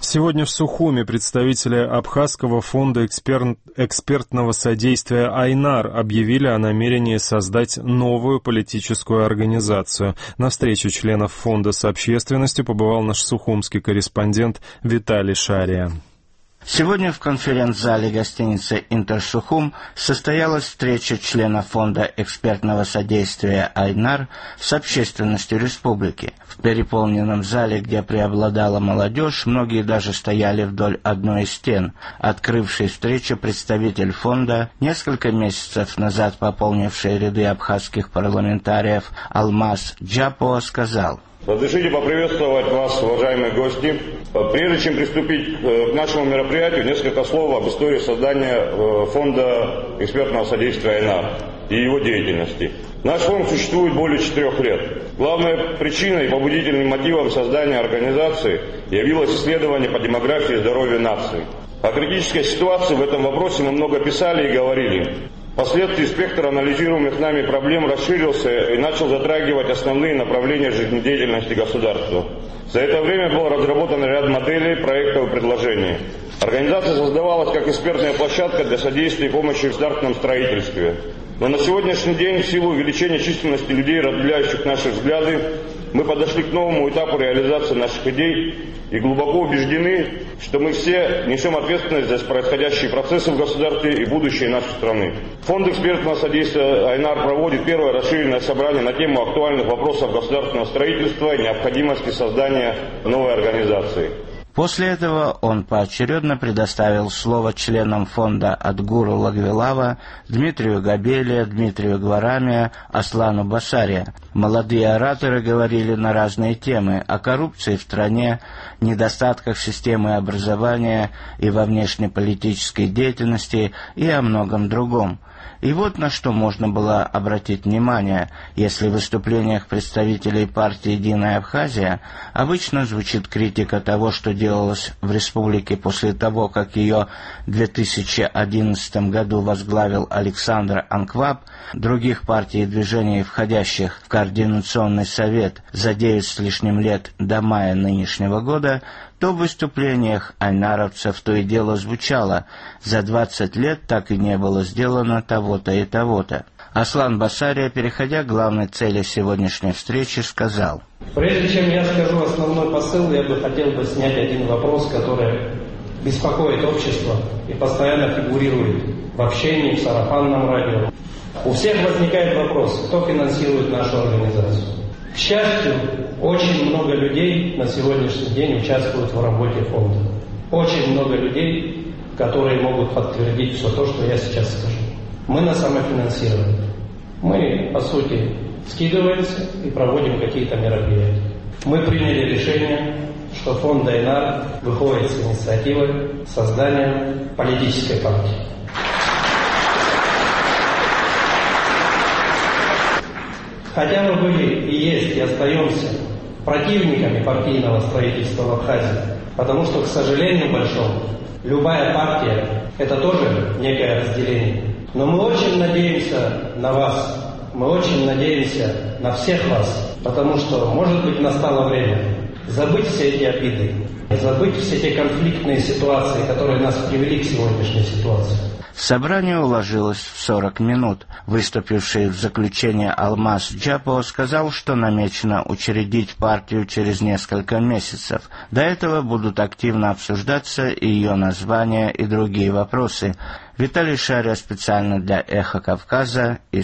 Сегодня в Сухуме представители Абхазского фонда экспертного содействия «Айнар» объявили о намерении создать новую политическую организацию. На встрече членов фонда с общественностью побывал наш сухумский корреспондент Виталий Шария. Сегодня в конференц-зале гостиницы «Интерсухум» состоялась встреча членов Фонда экспертного содействия «Айнар» с общественностью республики. В переполненном зале, где преобладала молодежь, многие даже стояли вдоль одной из стен. Открывший встречу представитель фонда, несколько месяцев назад пополнивший ряды абхазских парламентариев Алмаз Джапо, сказал: «Разрешите поприветствовать вас, уважаемые гости. Прежде чем приступить к нашему мероприятию, несколько слов об истории создания Фонда экспертного содействия «Айнар» и его деятельности. Наш фонд существует более 4 лет. Главной причиной и побудительным мотивом создания организации явилось исследование по демографии и здоровью нации. О критической ситуации в этом вопросе мы много писали и говорили. Впоследствии спектр анализируемых нами проблем расширился и начал затрагивать основные направления жизнедеятельности государства. За это время был разработан ряд моделей, проектов и предложений. Организация создавалась как экспертная площадка для содействия и помощи в государственном строительстве. Но на сегодняшний день, в силу увеличения численности людей, разделяющих наши взгляды, мы подошли к новому этапу реализации наших идей и глубоко убеждены, что мы все несем ответственность за происходящие процессы в государстве и будущее нашей страны. Фонд экспертного содействия «Айнар» проводит первое расширенное собрание на тему актуальных вопросов государственного строительства и необходимости создания новой организации. После этого он поочередно предоставил слово членам фонда Адгуру Лагвилава, Дмитрию Габелия, Дмитрию Гварамия, Аслану Басария. Молодые ораторы говорили на разные темы: о коррупции в стране, недостатках системы образования и во внешнеполитической деятельности и о многом другом. И вот на что можно было обратить внимание, если в выступлениях представителей партии «Единая Абхазия» обычно звучит критика того, что делалось в республике после того, как ее в 2011 году возглавил Александр Анкваб, других партий и движений, входящих в Координационный совет за 9 с лишним лет до мая нынешнего года, то в выступлениях айнаровцев то и дело звучало: за 20 лет так и не было сделано того-то и того-то. Аслан Басария, переходя к главной цели сегодняшней встречи, сказал: «Прежде чем я скажу основной посыл, я бы хотел снять один вопрос, который беспокоит общество и постоянно фигурирует в общении, в сарафанном радио. У всех возникает вопрос, кто финансирует нашу организацию. К счастью, очень много людей на сегодняшний день участвуют в работе фонда. Очень много людей, которые могут подтвердить все то, что я сейчас скажу. Мы на самофинансировании. Мы, по сути, скидываемся и проводим какие-то мероприятия. Мы приняли решение, что фонд «Айнар» выходит с инициативой создания политической партии. Хотя мы были и есть, и остаемся противниками партийного строительства в Абхазии, потому что, к сожалению большому, любая партия – это тоже некое разделение. Но мы очень надеемся на вас, мы очень надеемся на всех вас, потому что, может быть, настало время забыть все эти обиды, забыть все те конфликтные ситуации, которые нас привели к сегодняшней ситуации. Собрание уложилось в 40 минут. Выступивший в заключение Алмаз Джапо сказал, что намечено учредить партию через несколько месяцев. До этого будут активно обсуждаться и ее название, и другие вопросы. Виталий Шария специально для «Эхо Кавказа»